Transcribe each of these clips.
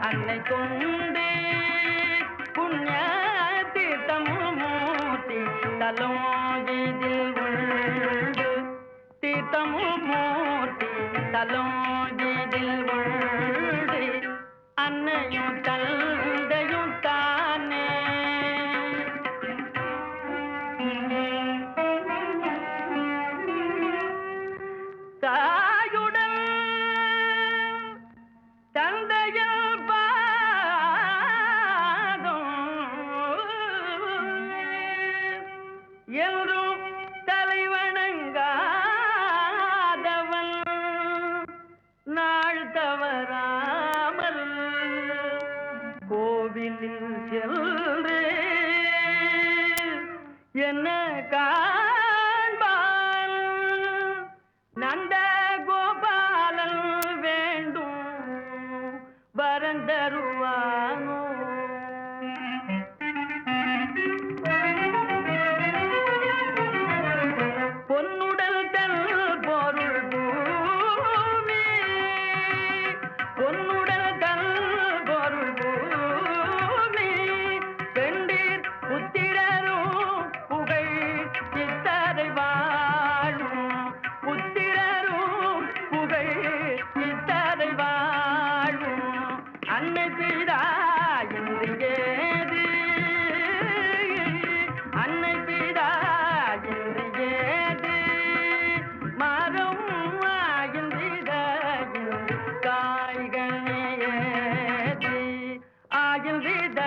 அன்னை கொண்டு புண்ணிய தீர்த்தமூர்த்தி தலோஜிதில் உண்டு தீர்த்தமூர்த்தி தலோஜிதில் உண்டு அன்னையும் தந்தையும் தானே தாயுடன் தந்தையில் பாதம் என்றும் தலைவணங்காதவன் நாள் தவறாமல் கோவிலில் சென்று என்ன காண்பான் நந்த கோபாலன் வேண்டும் வரந்தருவானோ பொன்னுடல் தன் பொருள் பூமி பொன்னுடல் தன் பொருள் பூமி பெண்டீர் புத்திரரும் புகழ் சித்தரை வாழும் புத்திரரும் புகழ் சித்தரை வாழும் அன்னை பிதா என்று ஏது அன்னை பிதா என்று ஏது மரம் ஆகின்ற காய்களே ஏது ஆகின்ற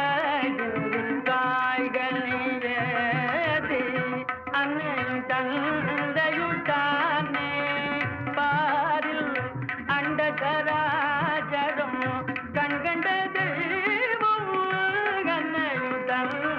காய்களே ஏது அன்னை தந்தையும் தானே பாரில் அண்டகராஜரும் கண்கண்ட தெய்வம் அன்னையும்